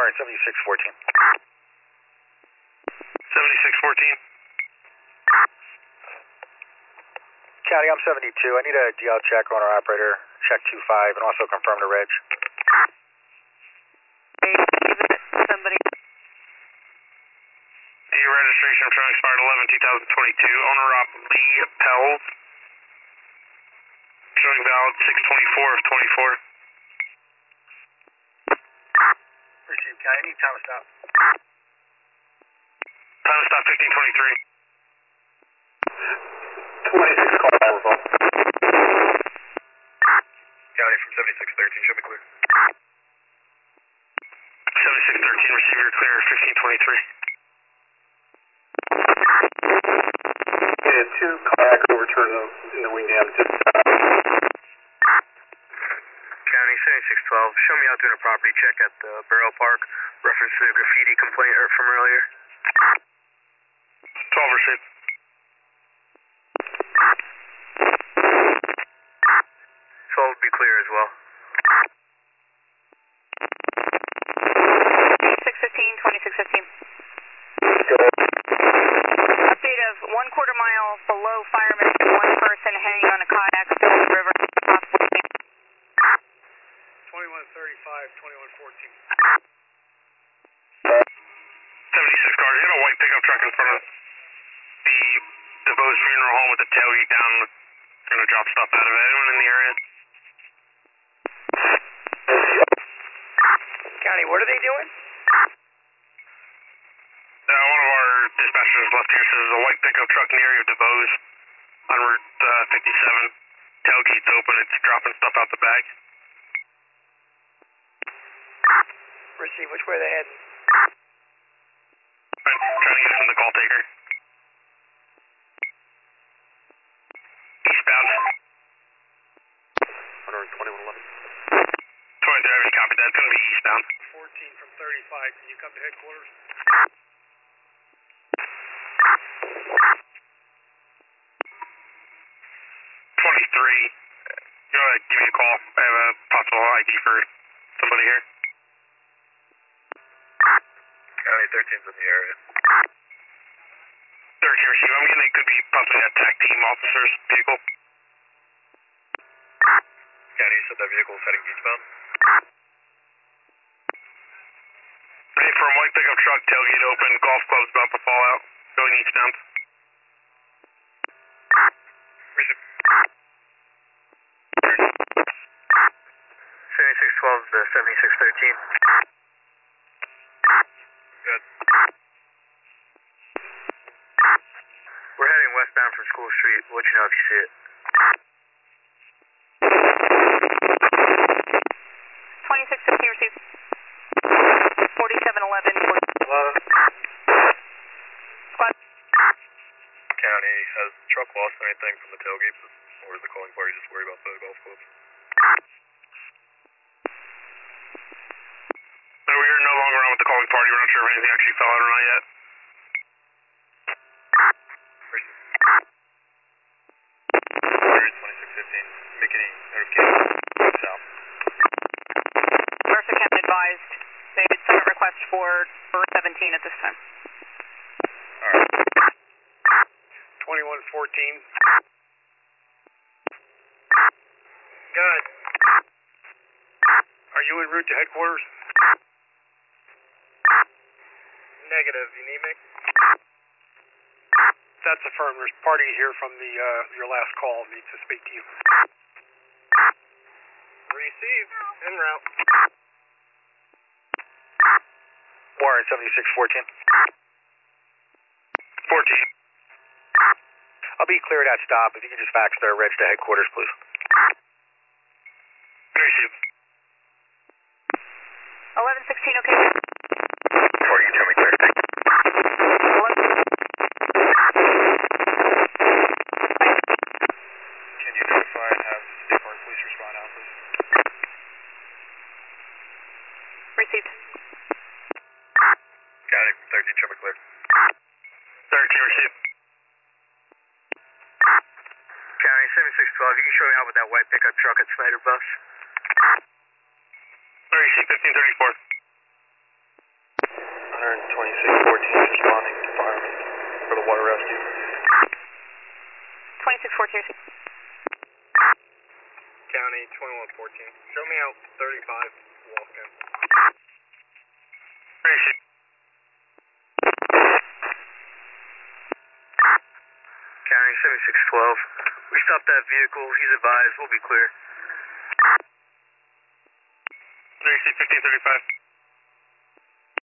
Warren, 7614. 7614. County, I'm 72. I need a DL check on our operator, check 25, and also confirm the reg. Somebody. The registration from expired 11/2022. Owner op Lee Pells. Showing valid 6/24 of 24. Received, County. I need time to stop. Time to stop 15:23. 26 call that was all. County from 7613, show me clear. 7613, receiver clear, 15:23. Yeah, 2 kayak overturned in the wing dam. County 7612, show me out doing a property check at the Barrow Park, reference to the graffiti complaint from earlier. 12 received. So it would be clear as well. 2615, 2615. Update of 1/4 mile below Fireman, one person hanging on a kayak still in the river. 2135, 2114. 76 cars, you got a white pickup truck in front of the DeVos Funeral Home with the tailgate down. Going to drop stuff out of it. Anyone in the area? County, what are they doing? One of our dispatchers left here says a white pickup truck near your DeVos on Route 57. Tailgate's open, it's dropping stuff out the bag. Receive, which way they heading? Trying to get from the call taker. Eastbound. 12111. 23, copy that. It's going to be eastbound. 14 from 35, can you come to headquarters? 23. You want to give me a call? I have a possible ID for somebody here. County 13's in the area. 13 receive. I'm getting it could be possibly a TAC team officer's vehicle. County, you said that vehicle is heading eastbound? Ready for a white pickup truck, tailgate open, golf club's about to fall out. Going eastbound. Receive. 7612 to 7613. Good. We're heading westbound from School Street. We'll let you know if you see it. 2615 received. 4711. Squad. County, has the truck lost anything from the tailgate, or is the calling party just worried about the golf clubs? No, we are no longer on with the calling party. We're not sure if anything actually fell out or not yet. 2615, make any notification south. Mercer County advised. They did second request for 17 at this time. Alright. 2114. Good. Are you en route to headquarters? Negative. You need me? That's affirmed. There's party here from the your last call. Needs to speak to you. Received. En route. Warren, 7614. 14. I'll be clear at that stop. If you can just fax their reg to headquarters, please. Received. 1116, okay. Before you tell me clear. Can you notify and have State Park Police respond out, please? Received. County 13, show me clear. 13 received. County 7612, you can show me out with that white pickup truck at Snyder Bus. Receive 1534. Current 2614 responding to firemen for the water rescue. 2642. County 2114. Show me out 35, walk in. County 7612. We stopped that vehicle. He's advised. We'll be clear. 3C 1535.